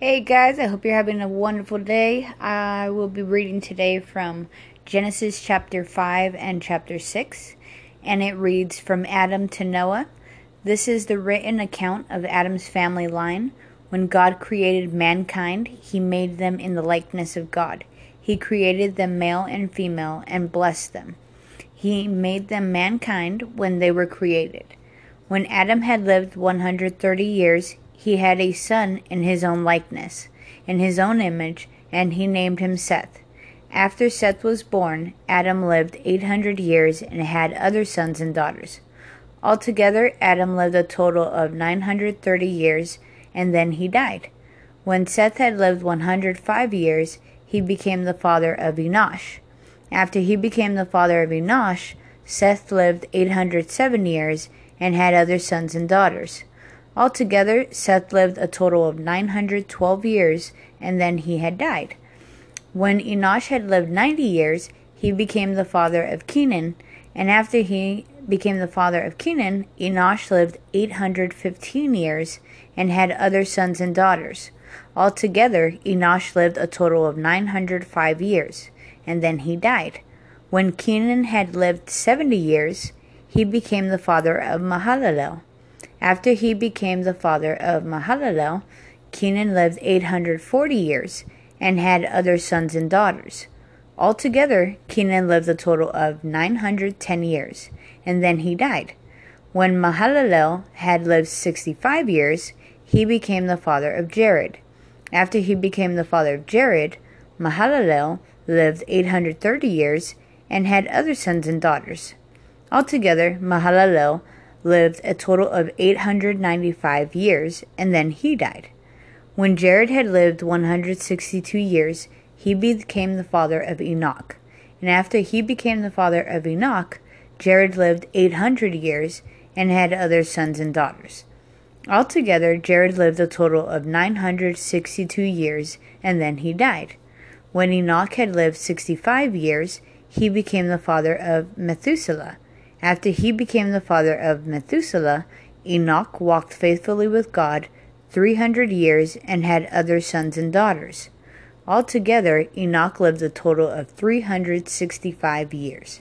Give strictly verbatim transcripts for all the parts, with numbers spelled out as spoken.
Hey guys, I hope you're having a wonderful day. I will be reading today from Genesis chapter five and chapter six, and it reads, From Adam to Noah. This is the written account of Adam's family line. When God created mankind, he made them in the likeness of God. He created them male and female and blessed them. He made them mankind when they were created. When Adam had lived one hundred thirty years, he had a son in his own likeness, in his own image, and he named him Seth. After Seth was born, Adam lived eight hundred years and had other sons and daughters. Altogether, Adam lived a total of nine hundred thirty years, and then he died. When Seth had lived one hundred five years, he became the father of Enosh. After he became the father of Enosh, Seth lived eight hundred seven years and had other sons and daughters. Altogether, Seth lived a total of nine hundred twelve years, and then he had died. When Enosh had lived ninety years, he became the father of Kenan, and after he became the father of Kenan, Enosh lived eight hundred fifteen years and had other sons and daughters. Altogether, Enosh lived a total of nine hundred five years, and then he died. When Kenan had lived seventy years, he became the father of Mahalalel. After he became the father of Mahalalel, Kenan lived eight hundred forty years and had other sons and daughters. Altogether, Kenan lived a total of nine hundred ten years, and then he died. When Mahalalel had lived sixty-five years, he became the father of Jared. After he became the father of Jared, Mahalalel lived eight hundred thirty years and had other sons and daughters. Altogether, Mahalalel lived a total of eight hundred ninety-five years, and then he died. When Jared had lived one hundred sixty-two years, he became the father of Enoch. And after he became the father of Enoch, Jared lived eight hundred years and had other sons and daughters. Altogether, Jared lived a total of nine hundred sixty-two years, and then he died. When Enoch had lived sixty-five years, he became the father of Methuselah. After he became the father of Methuselah, Enoch walked faithfully with God three hundred years and had other sons and daughters. Altogether, Enoch lived a total of three hundred sixty-five years.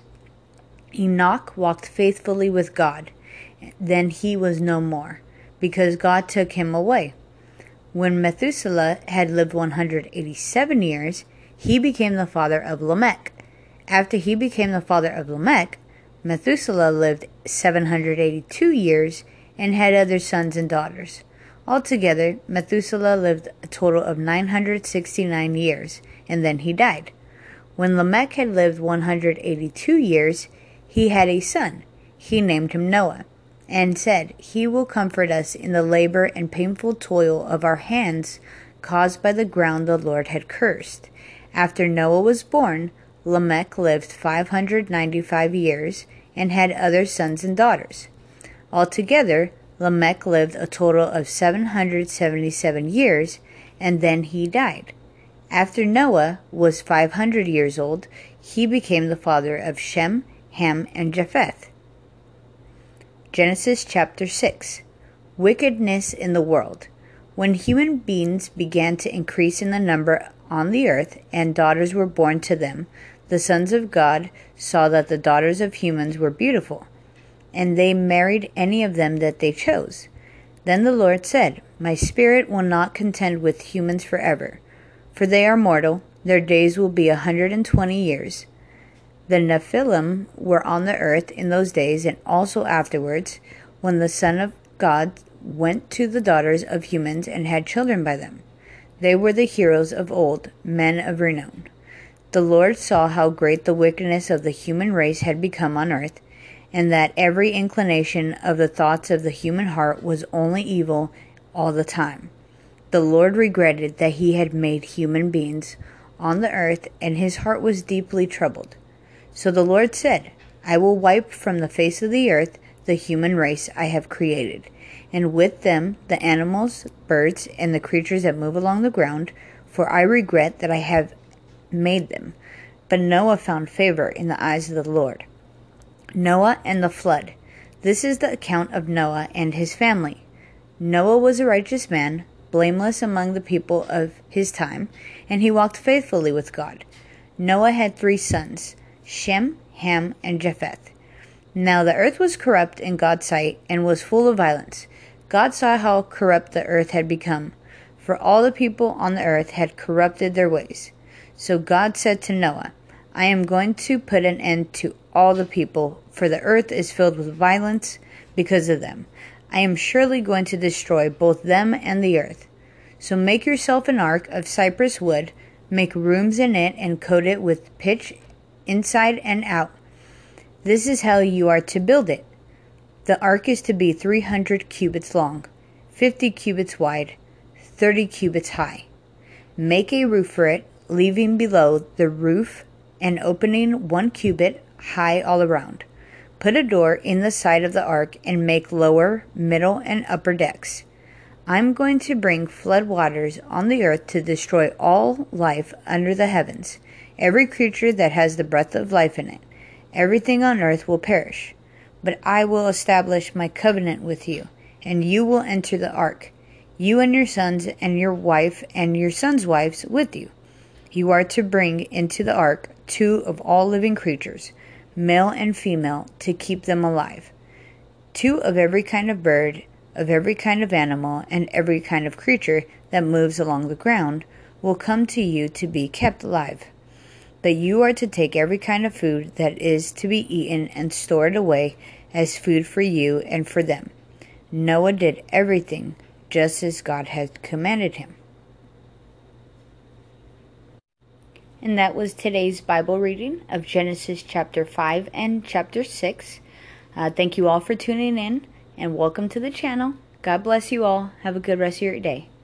Enoch walked faithfully with God. Then he was no more, because God took him away. When Methuselah had lived one hundred eighty-seven years, he became the father of Lamech. After he became the father of Lamech, Methuselah lived seven hundred eighty-two years and had other sons and daughters. Altogether, Methuselah lived a total of nine hundred sixty-nine years, and then he died. When Lamech had lived one hundred eighty-two years, he had a son. He named him Noah, and said, He will comfort us in the labor and painful toil of our hands caused by the ground the Lord had cursed. After Noah was born, Lamech lived five hundred ninety-five years and had other sons and daughters. Altogether, Lamech lived a total of seven hundred seventy-seven years, and then he died. After Noah was five hundred years old, he became the father of Shem, Ham, and Japheth. Genesis chapter six. Wickedness in the world. When human beings began to increase in the number on the earth, and daughters were born to them, the sons of God saw that the daughters of humans were beautiful, and they married any of them that they chose. Then the Lord said, My spirit will not contend with humans forever, for they are mortal, their days will be a hundred and twenty years. The Nephilim were on the earth in those days, and also afterwards, when the Son of God went to the daughters of humans and had children by them. They were the heroes of old, men of renown. The Lord saw how great the wickedness of the human race had become on earth, and that every inclination of the thoughts of the human heart was only evil all the time. The Lord regretted that he had made human beings on the earth, and his heart was deeply troubled. So the Lord said, I will wipe from the face of the earth the human race I have created, and with them the animals, birds, and the creatures that move along the ground, for I regret that I have made them. But Noah found favor in the eyes of the Lord. Noah and the flood. This is the account of Noah and his family. Noah was a righteous man, blameless among the people of his time, and he walked faithfully with God. Noah had three sons, Shem, Ham, and Japheth. Now the earth was corrupt in God's sight, and was full of violence. God saw how corrupt the earth had become, for all the people on the earth had corrupted their ways. So God said to Noah, I am going to put an end to all the people, for the earth is filled with violence because of them. I am surely going to destroy both them and the earth. So make yourself an ark of cypress wood, make rooms in it, and coat it with pitch inside and out. This is how you are to build it. The ark is to be three hundred cubits long, fifty cubits wide, thirty cubits high. Make a roof for it, leaving below the roof an opening one cubit high all around. Put a door in the side of the ark and make lower, middle, and upper decks. I'm going to bring flood waters on the earth to destroy all life under the heavens, every creature that has the breath of life in it. Everything on earth will perish. But I will establish my covenant with you, and you will enter the ark, you and your sons and your wife and your sons' wives with you. You are to bring into the ark two of all living creatures, male and female, to keep them alive. Two of every kind of bird, of every kind of animal, and every kind of creature that moves along the ground will come to you to be kept alive. But you are to take every kind of food that is to be eaten and store it away as food for you and for them. Noah did everything just as God had commanded him. And that was today's Bible reading of Genesis chapter five and chapter six. Uh, thank you all for tuning in, and welcome to the channel. God bless you all. Have a good rest of your day.